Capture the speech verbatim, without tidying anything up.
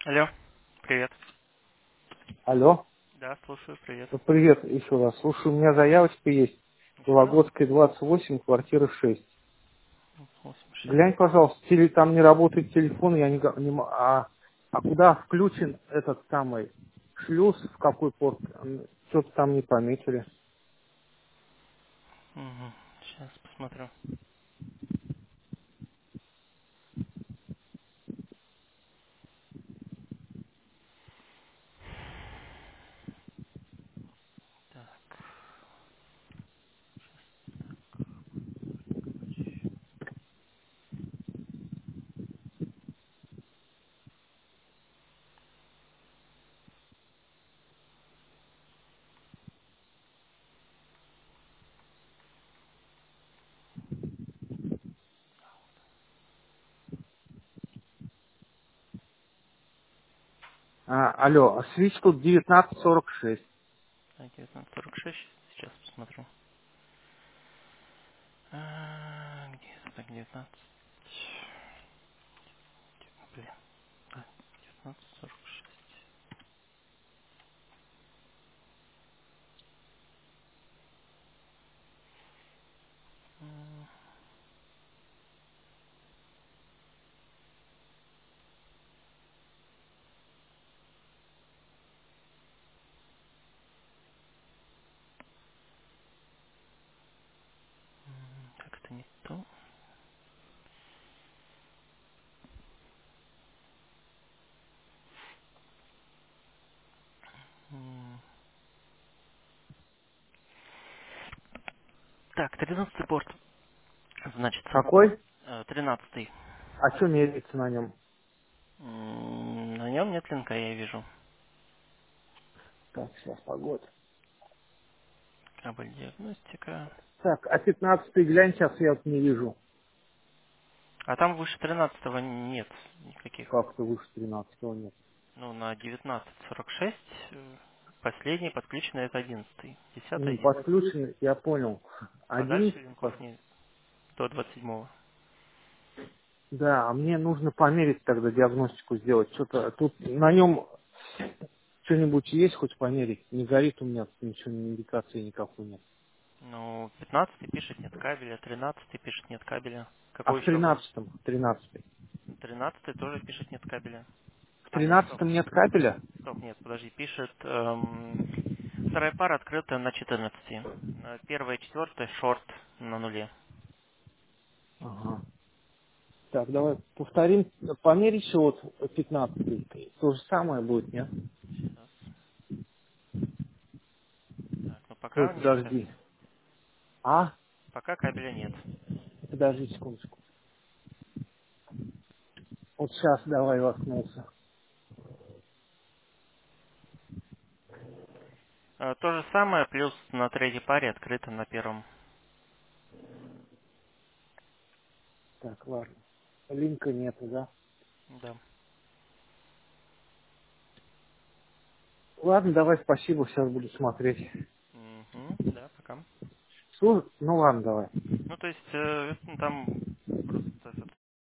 Алло, привет. Алло. Да, слушаю, привет. Ну, привет еще раз. Слушай, у меня заявочка есть. Да, Вологодская, двадцать восемь, квартира шесть. восемь шесть. Глянь, пожалуйста, теле- там не работает телефон, я не, га- не мо- а, а куда включен этот самый шлюз, в какой порт? М, Что-то там не пометили. Угу. Сейчас посмотрю. Так, А, алло, а свич тут девятнадцать сорок шесть. так, девятнадцать сорок шесть, сейчас посмотрю. А, где это так, девятнадцать? Блин, да, девятнадцать сорок шесть. М, Так, это не то. М, Так, тринадцатый порт, значится. Какой? Э, тринадцатый. А что меряется на нем? М, На нем нет линка, я вижу. Так, сейчас, погода. Кабель диагностика. Так, а пятнадцатый глянь, сейчас я вот не вижу. А там выше тринадцатого нет никаких. Как-то выше тринадцатого нет. Ну, на девятнадцать сорок шесть э, последний подключенный это одиннадцатый. десятый Ну, одиннадцатый. подключен, я понял. А дальше Одиннадцать. линков нет до двадцать седьмого. Да, а мне нужно померить тогда диагностику сделать. Что-то тут на нем что-нибудь есть, хоть померить? Не горит у меня ничего, ни индикации никакой нет. Ну, пятнадцатый пишет нет кабеля, тринадцатый пишет нет кабеля. А в Какой еще? тринадцатом, в тринадцатом. Тринадцатый тоже пишет нет кабеля. В А, нет, стоп. тринадцатом нет кабеля? Стоп, нет, подожди, пишет... эм, вторая пара открыта на четырнадцати. Э, Первая и четвертая шорт на нуле. Ага. Так, давай повторим, померить еще вот пятнадцатый. То же самое будет, нет? Сейчас. Так, ну Ой, пока нет подожди. кабеля. А? Пока кабеля нет. Подожди секундочку. Вот сейчас давай воткнулся. Э, То же самое, плюс на третьей паре открыто на первом. Так, ладно. Линка нету, да? Да. Ладно, давай, спасибо, сейчас буду смотреть. Мгм, да, пока. Слушай, ну ладно, давай. Ну, то есть, э, ну, там